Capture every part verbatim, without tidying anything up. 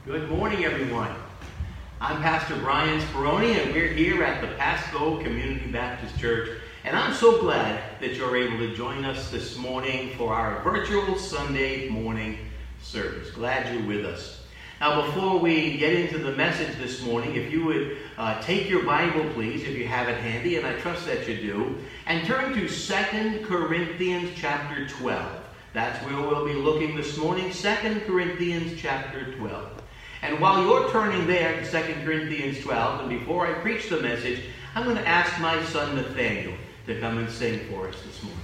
Good morning, everyone. I'm Pastor Brian Speroni, and we're here at the Pasco Community Baptist Church. And I'm so glad that you're able to join us this morning for our virtual Sunday morning service. Glad you're with us. Now, before we get into the message this morning, if you would uh, take your Bible, please, if you have it handy, and I trust that you do, and turn to Second Corinthians chapter twelve. That's where we'll be looking this morning, Second Corinthians chapter twelve. And while you're turning there to Second Corinthians twelve, and before I preach the message, I'm going to ask my son Nathaniel to come and sing for us this morning.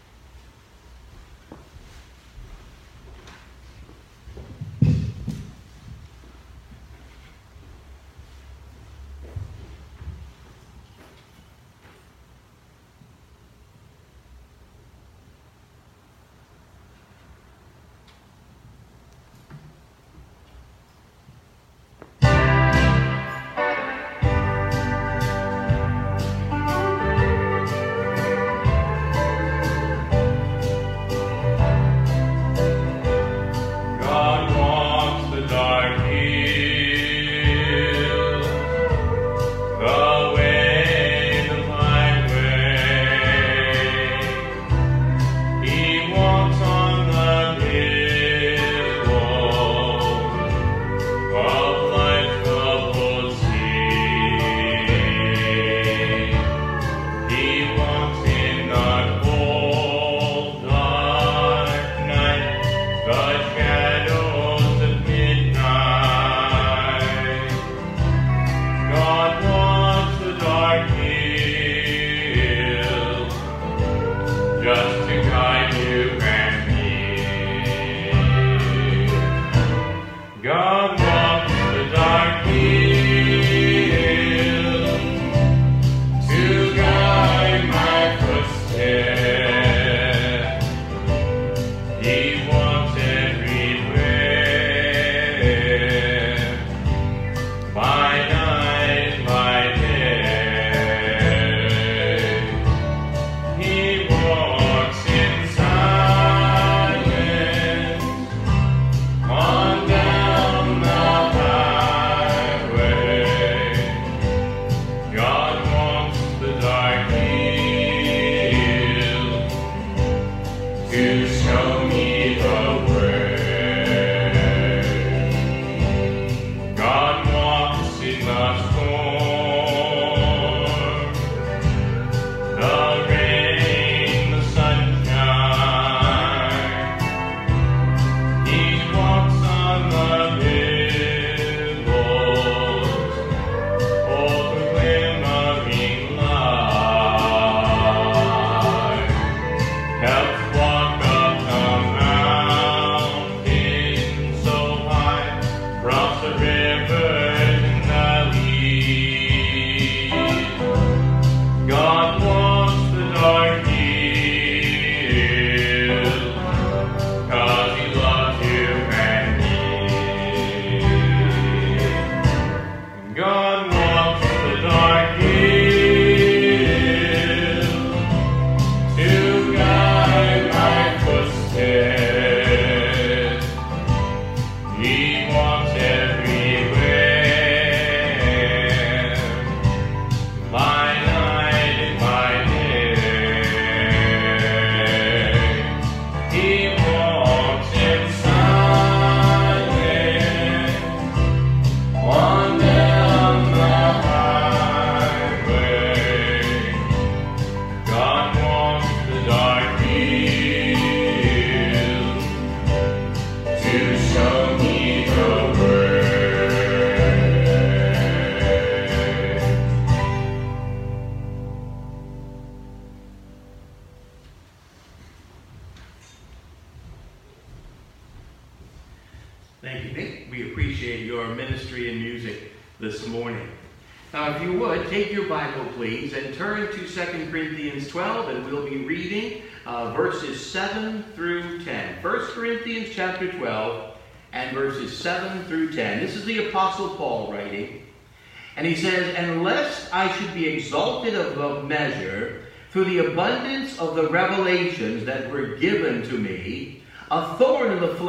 Thank you, Nick. We appreciate your ministry and music this morning. Now, if you would, take your Bible, please, and turn to Second Corinthians twelve, and we'll be reading uh, verses seven through ten. First Corinthians chapter twelve and verses seven through ten. This is the Apostle Paul writing, and he says, "And lest I should be exalted above measure through the abundance of the revelations that were given to me, a thorn in the flesh,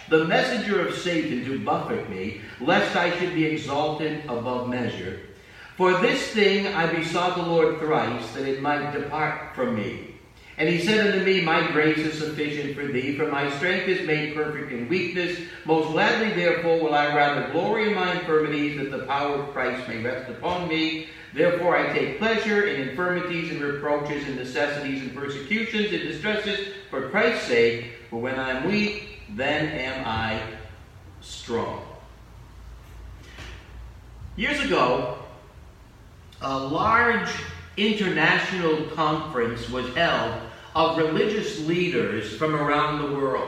the messenger of Satan to buffet me, lest I should be exalted above measure. For this thing I besought the Lord thrice, that it might depart from me. And he said unto me, My grace is sufficient for thee, for my strength is made perfect in weakness. Most gladly therefore will I rather glory in my infirmities, that the power of Christ may rest upon me. Therefore I take pleasure in infirmities and reproaches and necessities and persecutions and distresses for Christ's sake. For when I am weak, then am I strong. Years ago, a large international conference was held of religious leaders from around the world.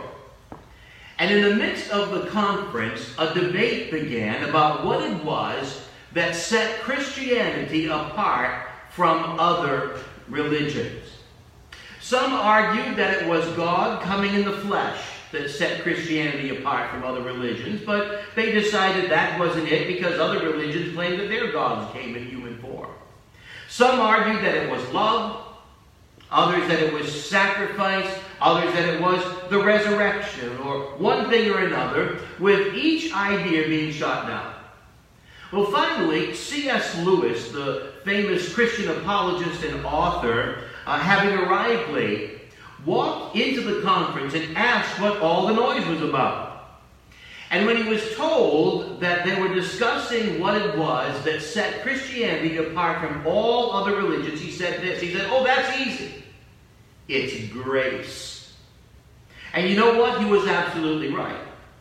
And in the midst of the conference, a debate began about what it was that set Christianity apart from other religions. Some argued that it was God coming in the flesh that set Christianity apart from other religions, but they decided that wasn't it because other religions claimed that their gods came in human form. Some argued that it was love, others that it was sacrifice, others that it was the resurrection, or one thing or another, with each idea being shot down. Well, finally, C S Lewis, the famous Christian apologist and author, uh, having arrived late, walked into the conference and asked what all the noise was about. And when he was told that they were discussing what it was that set Christianity apart from all other religions, he said this. He said, oh, that's easy. It's grace. And you know what? He was absolutely right.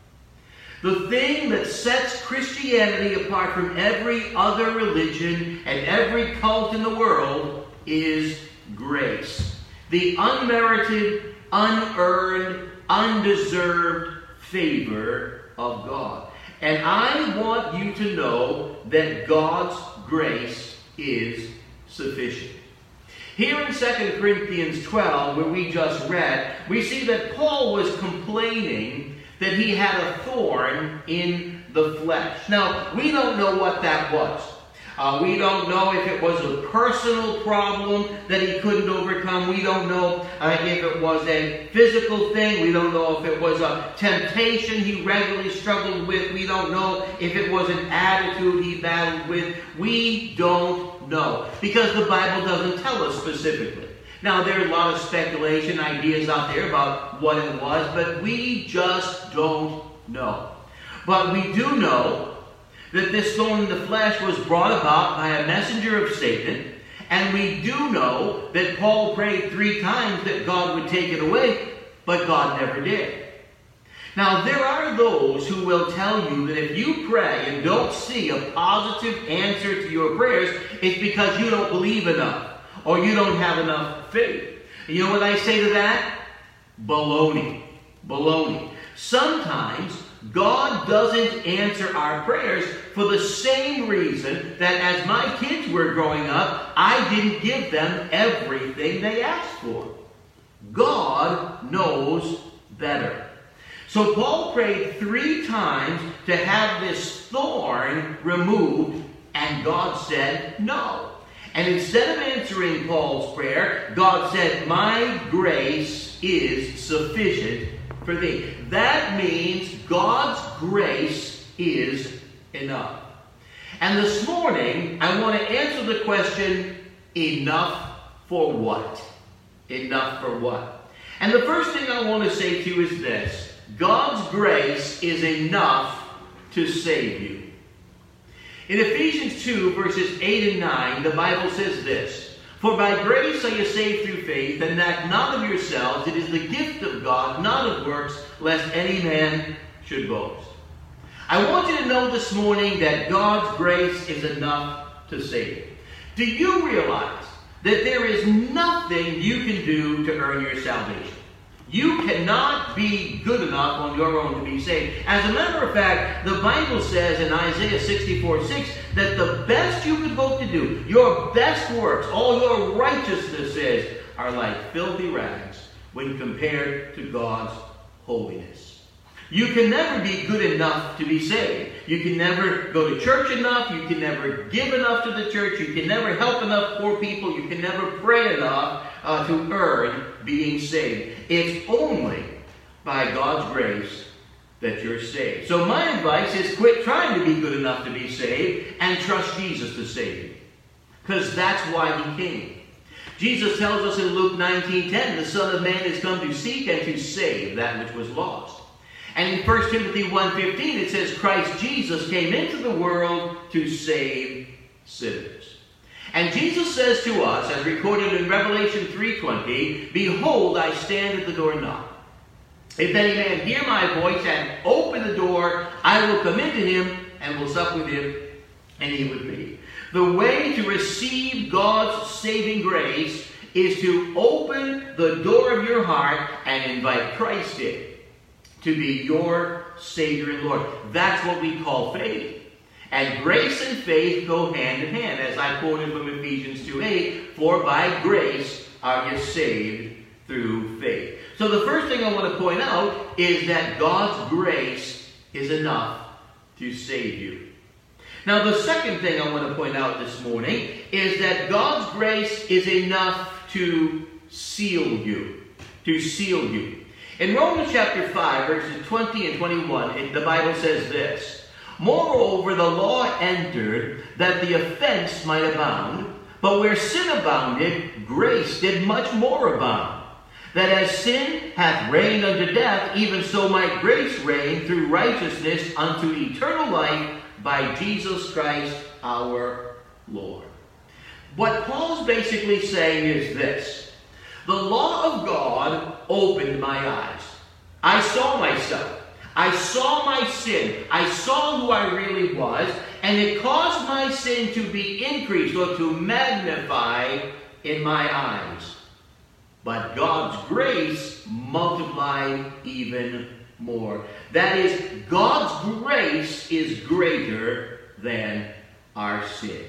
The thing that sets Christianity apart from every other religion and every cult in the world is grace. The unmerited, unearned, undeserved favor of God. And I want you to know that God's grace is sufficient. Here in Second Corinthians twelve, where we just read, we see that Paul was complaining that he had a thorn in the flesh. Now, we don't know what that was. Uh, we don't know if it was a personal problem that he couldn't overcome. We don't know uh, if it was a physical thing. We don't know if it was a temptation he regularly struggled with. We don't know if it was an attitude he battled with. We don't know, because the Bible doesn't tell us specifically. Now, there are a lot of speculation, ideas out there about what it was, but we just don't know. But we do know that this thorn in the flesh was brought about by a messenger of Satan, and we do know that Paul prayed three times that God would take it away, but God never did. Now, there are those who will tell you that if you pray and don't see a positive answer to your prayers, it's because you don't believe enough, or you don't have enough faith. And you know what I say to that? Baloney. Baloney. Sometimes God doesn't answer our prayers for the same reason that as my kids were growing up, I didn't give them everything they asked for. God knows better. So Paul prayed three times to have this thorn removed, and God said no. And instead of answering Paul's prayer, God said, my grace is sufficient for thee. That means God's grace is enough. And this morning, I want to answer the question, enough for what? Enough for what? And the first thing I want to say to you is this. God's grace is enough to save you. In Ephesians two, verses eight and nine, the Bible says this. For by grace are you saved through faith, and that not of yourselves, it is the gift of God, not of works, lest any man should boast. I want you to know this morning that God's grace is enough to save you. Do you realize that there is nothing you can do to earn your salvation? You cannot be good enough on your own to be saved. As a matter of fact, the Bible says in Isaiah sixty-four six that the best you could hope to do, your best works, all your righteousnesses, are like filthy rags when compared to God's holiness. You can never be good enough to be saved. You can never go to church enough. You can never give enough to the church. You can never help enough poor people. You can never pray enough uh, to earn being saved. It's only by God's grace that you're saved. So my advice is quit trying to be good enough to be saved and trust Jesus to save you. Because that's why he came. Jesus tells us in Luke nineteen ten, the Son of Man is come to seek and to save that which was lost. And in First Timothy one fifteen it says, Christ Jesus came into the world to save sinners. And Jesus says to us, as recorded in Revelation three twenty, behold, I stand at the door and knock. If any man hear my voice and open the door, I will come into him and will sup with him and he with me. The way to receive God's saving grace is to open the door of your heart and invite Christ in to be your Savior and Lord. That's what we call faith. And grace and faith go hand in hand, as I quoted from Ephesians two eight, for by grace are you saved through faith. So the first thing I want to point out is that God's grace is enough to save you. Now the second thing I want to point out this morning is that God's grace is enough to seal you. To seal you. In Romans chapter five, verses twenty and twenty-one, it, the Bible says this, moreover, the law entered that the offense might abound, but where sin abounded, grace did much more abound. That as sin hath reigned unto death, even so might grace reign through righteousness unto eternal life by Jesus Christ our Lord. What Paul's basically saying is this. The law of God opened my eyes. I saw myself. I saw my sin. I saw who I really was, and it caused my sin to be increased or to magnify in my eyes. But God's grace multiplied even more. That is, God's grace is greater than our sin.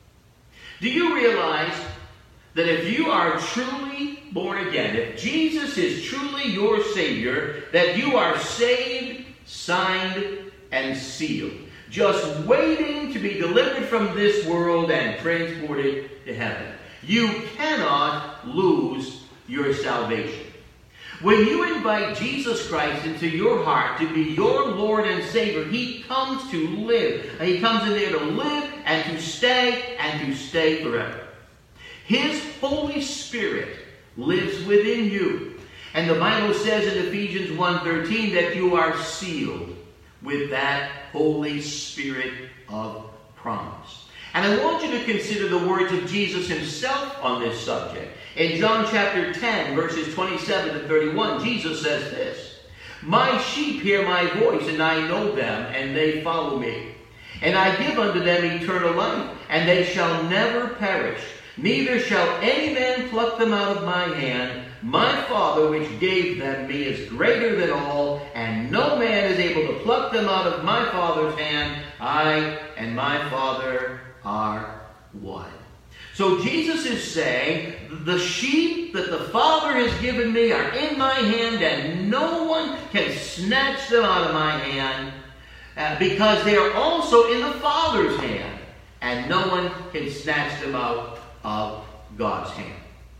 Do you realize that if you are truly born again, if Jesus is truly your Savior, that you are saved, signed, and sealed, just waiting to be delivered from this world and transported to heaven? You cannot lose your salvation. When you invite Jesus Christ into your heart to be your Lord and Savior, he comes to live. He comes in there to live and to stay and to stay forever. His Holy Spirit lives within you. And the Bible says in Ephesians one thirteen that you are sealed with that Holy Spirit of promise. And I want you to consider the words of Jesus himself on this subject. In John chapter ten, verses twenty-seven to thirty-one, Jesus says this, my sheep hear my voice, and I know them, and they follow me. And I give unto them eternal life, and they shall never perish, neither shall any man pluck them out of my hand. My Father which gave them me is greater than all, and no man is able to pluck them out of my Father's hand. I and my Father are one. So Jesus is saying, the sheep that the Father has given me are in my hand, and no one can snatch them out of my hand, uh, because they are also in the Father's hand, and no one can snatch them out of God's hand.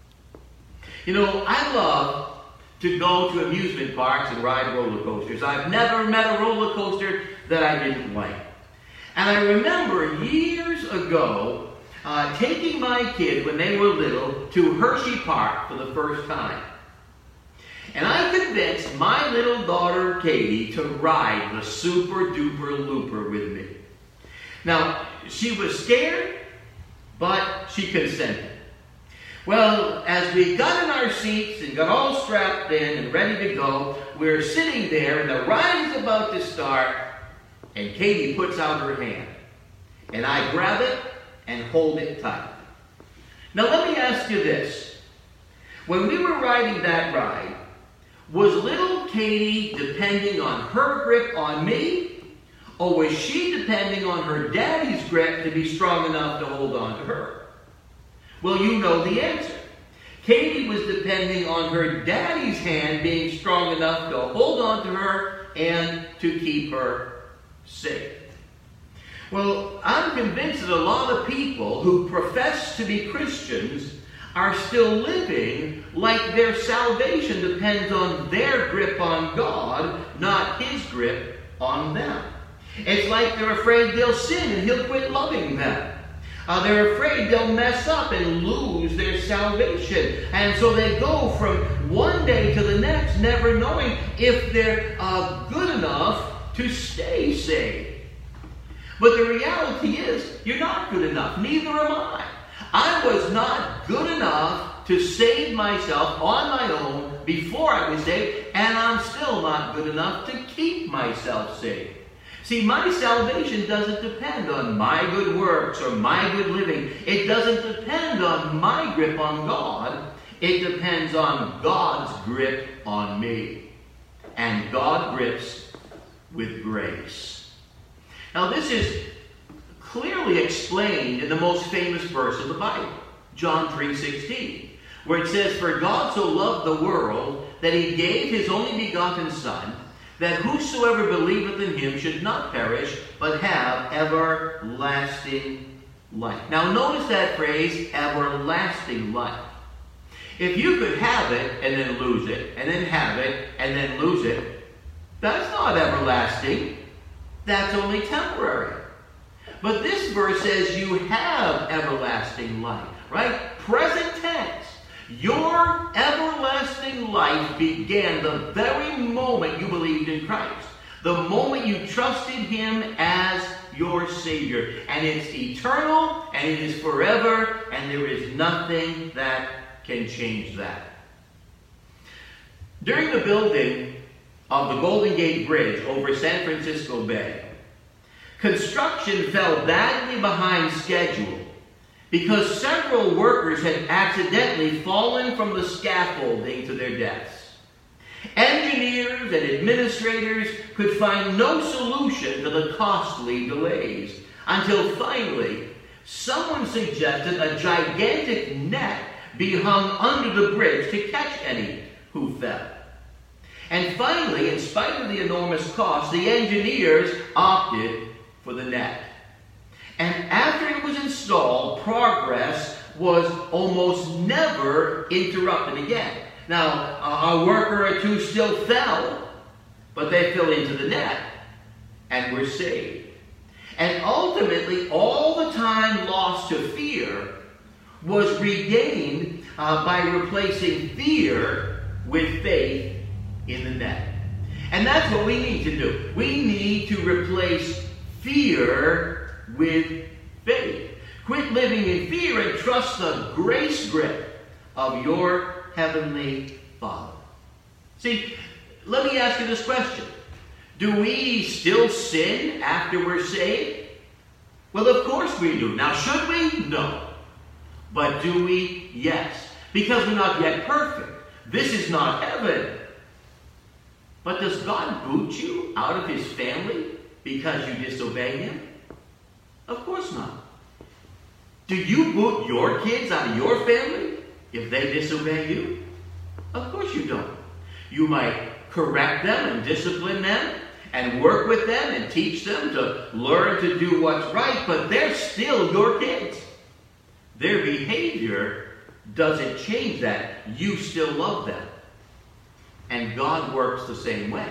You know, I love to go to amusement parks and ride roller coasters. I've never met a roller coaster that I didn't like. And I remember years ago uh, taking my kids when they were little to Hershey Park for the first time. And I convinced my little daughter Katie to ride the Super Duper Looper with me. Now, she was scared, but she consented. Well, as we got in our seats and got all strapped in and ready to go, we're sitting there and the ride is about to start, and Katie puts out her hand. And I grab it and hold it tight. Now let me ask you this. When we were riding that ride, was little Katie depending on her grip on me, or was she depending on her daddy's grip to be strong enough to hold on to her? Well, you know the answer. Katie was depending on her daddy's hand being strong enough to hold on to her and to keep her safe. Well, I'm convinced that a lot of people who profess to be Christians are still living like their salvation depends on their grip on God, not His grip on them. It's like they're afraid they'll sin and He'll quit loving them. Uh, they're afraid they'll mess up and lose their salvation. And so they go from one day to the next, never knowing if they're uh, good enough to stay saved. But the reality is, you're not good enough. Neither am I. I was not good enough to save myself on my own before I was saved, and I'm still not good enough to keep myself saved. See, my salvation doesn't depend on my good works or my good living. It doesn't depend on my grip on God. It depends on God's grip on me. And God grips with grace. Now, this is clearly explained in the most famous verse of the Bible, John three sixteen, where it says, "For God so loved the world that He gave His only begotten Son, that whosoever believeth in Him should not perish, but have everlasting life." Now notice that phrase, everlasting life. If you could have it and then lose it, and then have it and then lose it, that's not everlasting. That's only temporary. But this verse says you have everlasting life, right? Present tense. Your everlasting life began the very moment you believed in Christ. The moment you trusted Him as your Savior. And it's eternal, and it is forever, and there is nothing that can change that. During the building of the Golden Gate Bridge over San Francisco Bay, construction fell badly behind schedule because several workers had accidentally fallen from the scaffolding to their deaths. Engineers and administrators could find no solution to the costly delays until finally someone suggested a gigantic net be hung under the bridge to catch any who fell. And finally, in spite of the enormous cost, the engineers opted for the net. And after it was installed, progress was almost never interrupted again. Now, a worker or two still fell, but they fell into the net and were saved. And ultimately, all the time lost to fear was regained uh, by replacing fear with faith in the net. And that's what we need to do. We need to replace fear with faith. Quit living in fear and trust the grace grip of your Heavenly Father. See, let me ask you this question. Do we still sin after we're saved? Well, of course we do. Now, should we? No. But do we? Yes. Because we're not yet perfect. This is not heaven. But does God boot you out of His family because you disobey Him? Of course not. Do you boot your kids out of your family if they disobey you? Of course you don't. You might correct them and discipline them and work with them and teach them to learn to do what's right, but they're still your kids. Their behavior doesn't change that. You still love them. And God works the same way.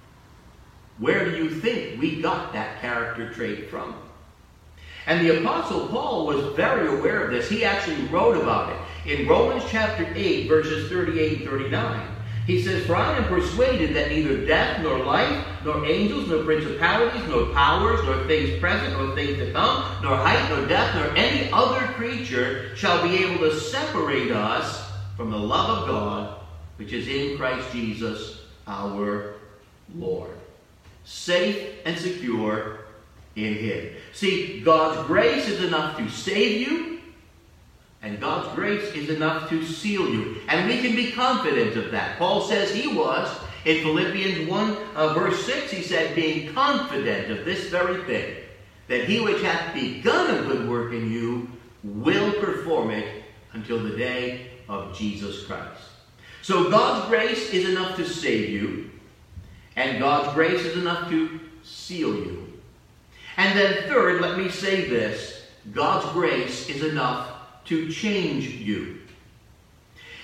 Where do you think we got that character trait from? And the Apostle Paul was very aware of this. He actually wrote about it. In Romans chapter eight, verses thirty-eight and thirty-nine, he says, "For I am persuaded that neither death, nor life, nor angels, nor principalities, nor powers, nor things present, nor things to come, nor height, nor depth, nor any other creature shall be able to separate us from the love of God, which is in Christ Jesus our Lord." Safe and secure in Him. See, God's grace is enough to save you, and God's grace is enough to seal you. And we can be confident of that. Paul says he was. In Philippians one, uh, verse six, he said, "Being confident of this very thing, that He which hath begun a good work in you will perform it until the day of Jesus Christ." So God's grace is enough to save you, and God's grace is enough to seal you. And then third, let me say this, God's grace is enough to change you.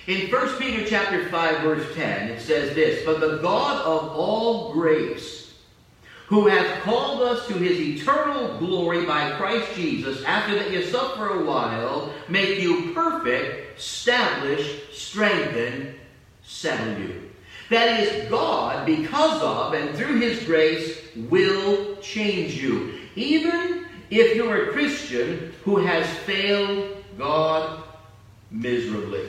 In First Peter chapter five, verse ten, it says this, "But the God of all grace, who hath called us to his eternal glory by Christ Jesus, after that ye suffer a while, make you perfect, establish, strengthen, settle you." That is, God, because of and through his grace, will change you. Even if you're a Christian who has failed God miserably.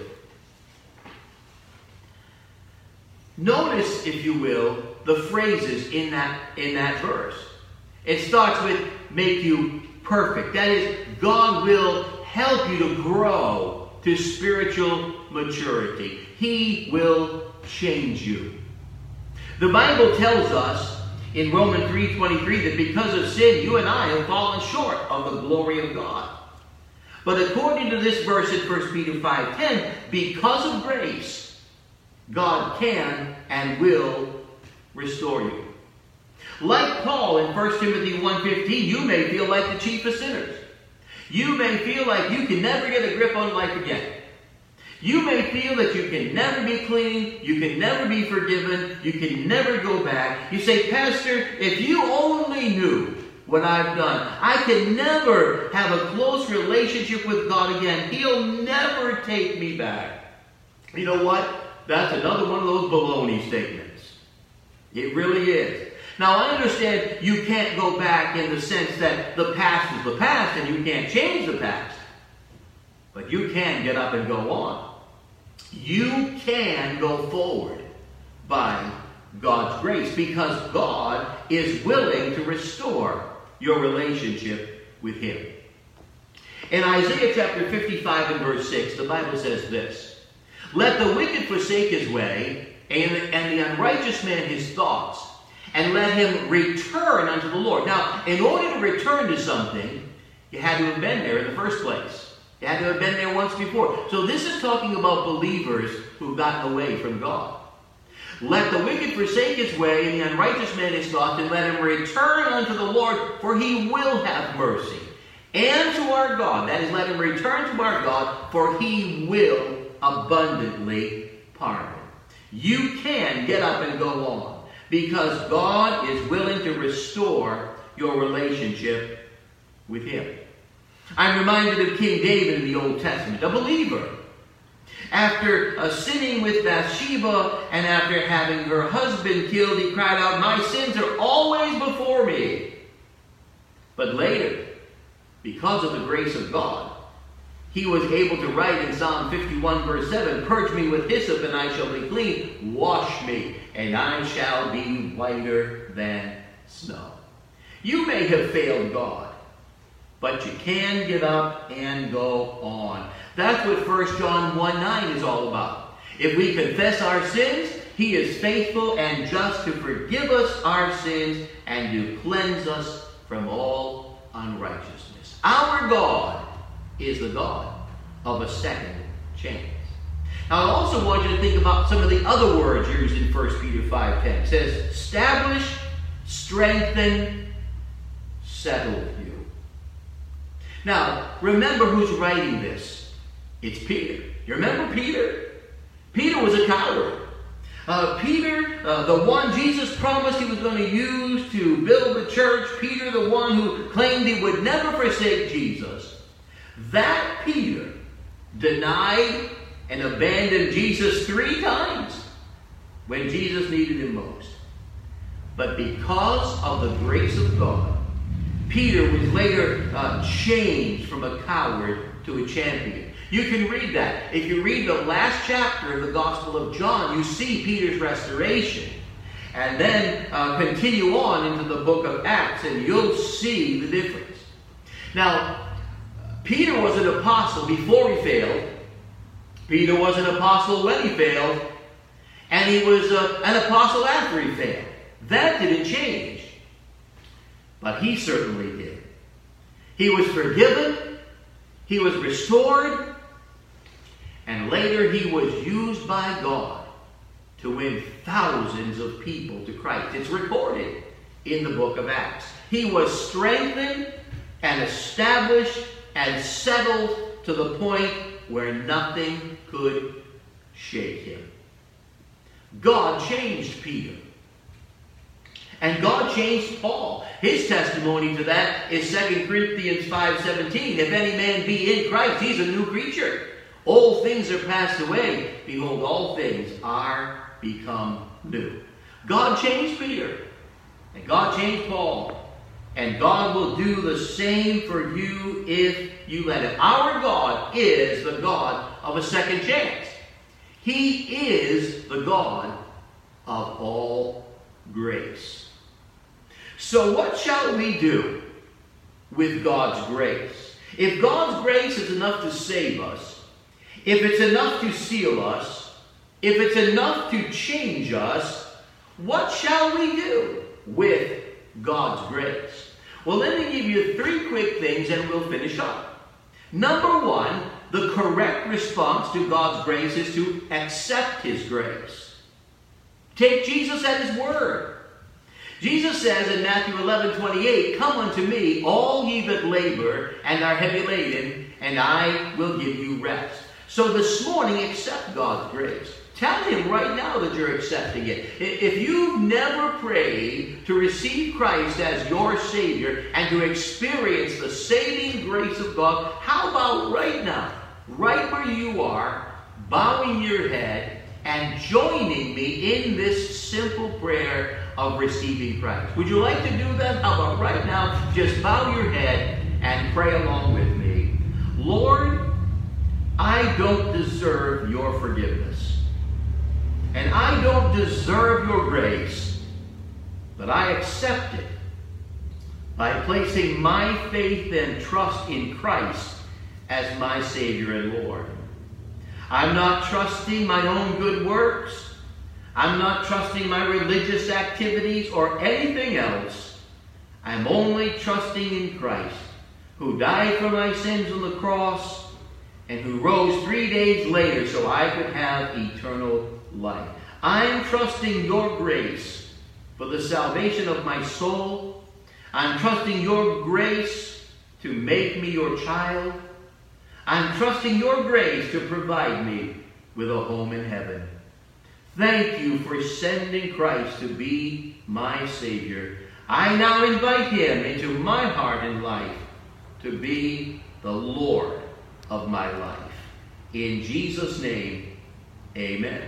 Notice, if you will, the phrases in that, in that verse. It starts with, make you perfect. That is, God will help you to grow to spiritual maturity. He will change you. The Bible tells us in Romans three twenty-three that because of sin, you and I have fallen short of the glory of God. But according to this verse in First Peter five ten, because of grace, God can and will restore you. Like Paul in First Timothy one fifteen, you may feel like the chief of sinners. You may feel like you can never get a grip on life again. You may feel that you can never be clean, you can never be forgiven, you can never go back. You say, "Pastor, if you only knew what I've done, I can never have a close relationship with God again. He'll never take me back." You know what? That's another one of those baloney statements. It really is. Now, I understand you can't go back in the sense that the past is the past and you can't change the past. But you can get up and go on. You can go forward by God's grace because God is willing to restore your relationship with him. In Isaiah chapter fifty-five and verse six, the Bible says this, "Let the wicked forsake his way, and, and the unrighteous man his thoughts, and let him return unto the Lord." Now, in order to return to something, you had to have been there in the first place. You had to have been there once before. So this is talking about believers who've gotten away from God. "Let the wicked forsake his way, and the unrighteous man his thoughts, and let him return unto the Lord, for he will have mercy. And to our God," that is, let him return to our God, "for he will abundantly pardon." You can get up and go on, because God is willing to restore your relationship with him. I'm reminded of King David in the Old Testament, a believer. After uh, sinning with Bathsheba and after having her husband killed, he cried out, "My sins are always before me." But later, because of the grace of God, he was able to write in Psalm fifty-one verse seven, "Purge me with hyssop and I shall be clean. Wash me and I shall be whiter than snow." You may have failed God, but you can get up and go on. That's what First John one nine is all about. If we confess our sins, he is faithful and just to forgive us our sins and to cleanse us from all unrighteousness. Our God is the God of a second chance. Now, I also want you to think about some of the other words used in First Peter five ten. It says, "Establish, strengthen, settle you." Now, remember who's writing this. It's Peter. You remember Peter? Peter was a coward. Uh, Peter, uh, the one Jesus promised he was going to use to build the church. Peter, the one who claimed he would never forsake Jesus. That Peter denied and abandoned Jesus three times when Jesus needed him most. But because of the grace of God, Peter was later uh, changed from a coward to a champion. You can read that. If you read the last chapter of the Gospel of John, you see Peter's restoration. And then uh, continue on into the book of Acts, and you'll see the difference. Now, Peter was an apostle before he failed. Peter was an apostle when he failed. And he was uh, an apostle after he failed. That didn't change. But he certainly did. He was forgiven. He was restored. And later he was used by God to win thousands of people to Christ. It's recorded in the book of Acts. He was strengthened and established and settled to the point where nothing could shake him. God changed Peter. And God changed Paul. His testimony to that is Second Corinthians five seventeen. If any man be in Christ, he's a new creature. Old things are passed away. Behold, all things are become new. God changed Peter. And God changed Paul. And God will do the same for you if you let him. Our God is the God of a second chance. He is the God of all grace. So what shall we do with God's grace? If God's grace is enough to save us, if it's enough to seal us, if it's enough to change us, what shall we do with God's grace? Well, let me give you three quick things and we'll finish up. Number one, the correct response to God's grace is to accept his grace. Take Jesus at his word. Jesus says in Matthew eleven twenty-eight, come unto me, all ye that labor and are heavy laden, and I will give you rest. So this morning, accept God's grace. Tell him right now that you're accepting it. If you've never prayed to receive Christ as your Savior and to experience the saving grace of God, how about right now, right where you are, bowing your head and joining me in this simple prayer of receiving Christ? Would you like to do that? How about right now, just bow your head and pray along with me. Lord, I don't deserve your forgiveness. And I don't deserve your grace, but I accept it by placing my faith and trust in Christ as my Savior and Lord. I'm not trusting my own good works. I'm not trusting my religious activities or anything else. I'm only trusting in Christ, who died for my sins on the cross and who rose three days later so I could have eternal life. I'm trusting your grace for the salvation of my soul. I'm trusting your grace to make me your child. I'm trusting your grace to provide me with a home in heaven. Thank you for sending Christ to be my Savior. I now invite him into my heart and life to be the Lord of my life. In Jesus' name, amen.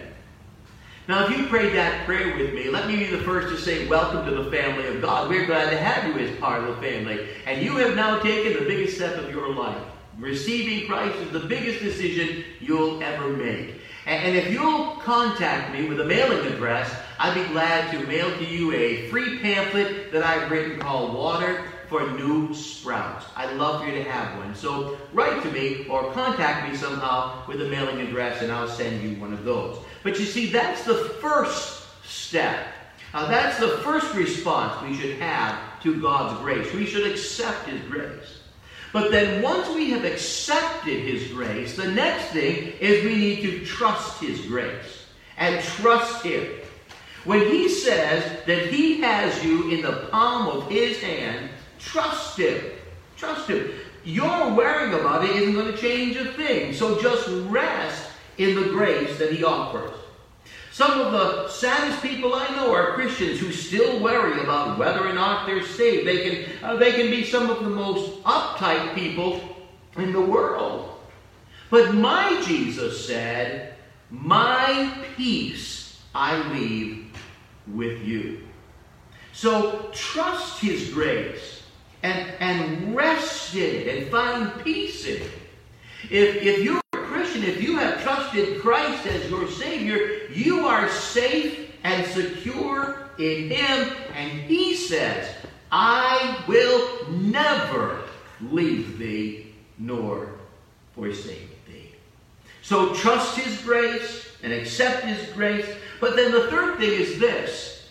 Now, if you prayed that prayer with me, let me be the first to say welcome to the family of God. We're glad to have you as part of the family. And you have now taken the biggest step of your life. Receiving Christ is the biggest decision you'll ever make. And if you'll contact me with a mailing address, I'd be glad to mail to you a free pamphlet that I've written called Water for New Sprouts. I'd love for you to have one. So write to me or contact me somehow with a mailing address and I'll send you one of those. But you see, that's the first step. Uh, that's the first response we should have to God's grace. We should accept his grace. But then once we have accepted his grace, the next thing is we need to trust his grace and trust him. When he says that he has you in the palm of his hand, trust him. Trust him. Your worrying about it isn't going to change a thing. So just rest in the grace that he offers. Some of the saddest people I know are Christians who still worry about whether or not they're saved. They can, uh, they can be some of the most uptight people in the world. But my Jesus said, my peace I leave with you. So trust his grace and, and rest in it and find peace in it. If, if you're if you have trusted Christ as your Savior, you are safe and secure in him. And he says, I will never leave thee nor forsake thee. So trust his grace and accept his grace. But then the third thing is this.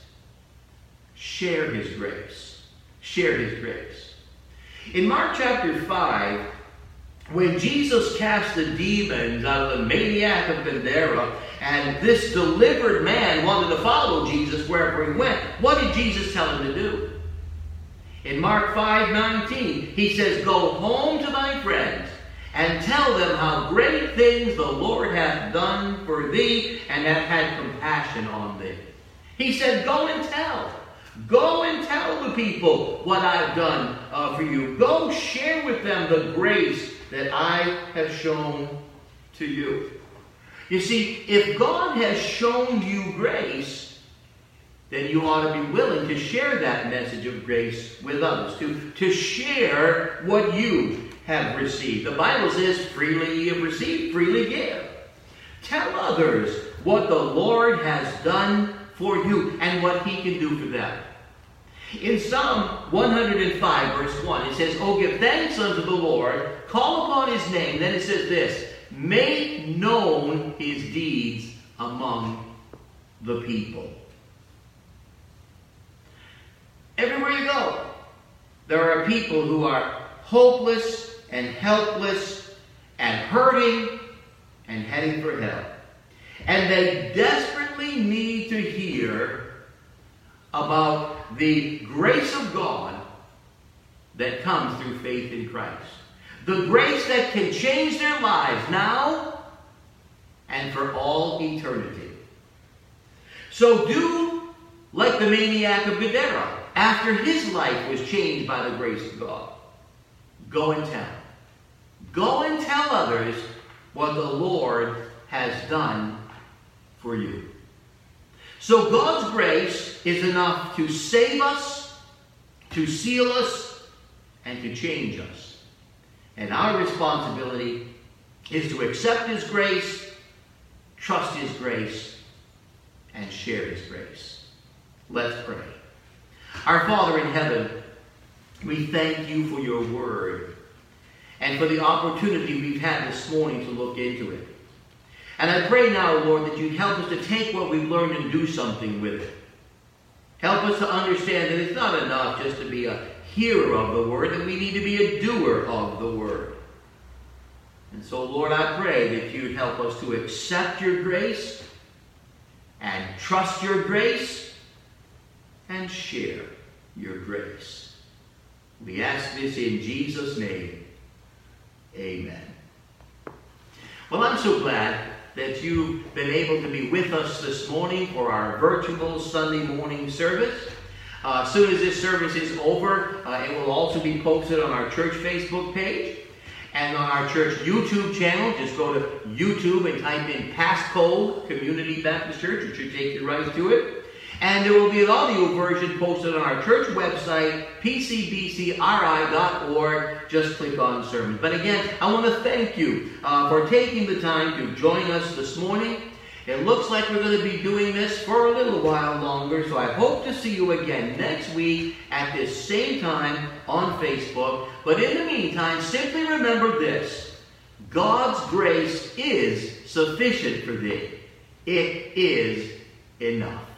Share his grace. Share his grace. In Mark chapter five, when Jesus cast the demons out of the maniac of Gadara, and this delivered man wanted to follow Jesus wherever he went, what did Jesus tell him to do? In Mark five nineteen, he says, go home to thy friends and tell them how great things the Lord hath done for thee, and hath had compassion on thee. He said, go and tell. Go and tell the people what I've done uh, for you. Go share with them the grace that I have shown to you. You see, if God has shown you grace, then you ought to be willing to share that message of grace with others, to, to share what you have received. The Bible says, freely ye have received, freely give. Tell others what the Lord has done for you and what he can do for them. In Psalm one hundred five, verse one, it says, "Oh, give thanks unto the Lord, call upon his name." Then it says this, "Make known his deeds among the people." Everywhere you go, there are people who are hopeless and helpless and hurting and heading for hell. And they desperately need to hear about the grace of God that comes through faith in Christ. The grace that can change their lives now and for all eternity. So do like the maniac of Gadara, after his life was changed by the grace of God. Go and tell. Go and tell others what the Lord has done for you. So God's grace is enough to save us, to seal us, and to change us. And our responsibility is to accept his grace, trust his grace, and share his grace. Let's pray. Our Father in heaven, we thank you for your word and for the opportunity we've had this morning to look into it. And I pray now, Lord, that you'd help us to take what we've learned and do something with it. Help us to understand that it's not enough just to be a hearer of the word, that we need to be a doer of the word. And so, Lord, I pray that you'd help us to accept your grace and trust your grace and share your grace. We ask this in Jesus' name. Amen. Well, I'm so glad that you've been able to be with us this morning for our virtual Sunday morning service. Uh, as soon as this service is over, uh, it will also be posted on our church Facebook page and on our church YouTube channel. Just go to YouTube and type in Passcode Community Baptist Church. It should take you right to it. And there will be an audio version posted on our church website, p c b c r i dot org. Just click on sermons. But again, I want to thank you uh, for taking the time to join us this morning. It looks like we're going to be doing this for a little while longer, so I hope to see you again next week at this same time on Facebook. But in the meantime, simply remember this: God's grace is sufficient for thee. It is enough.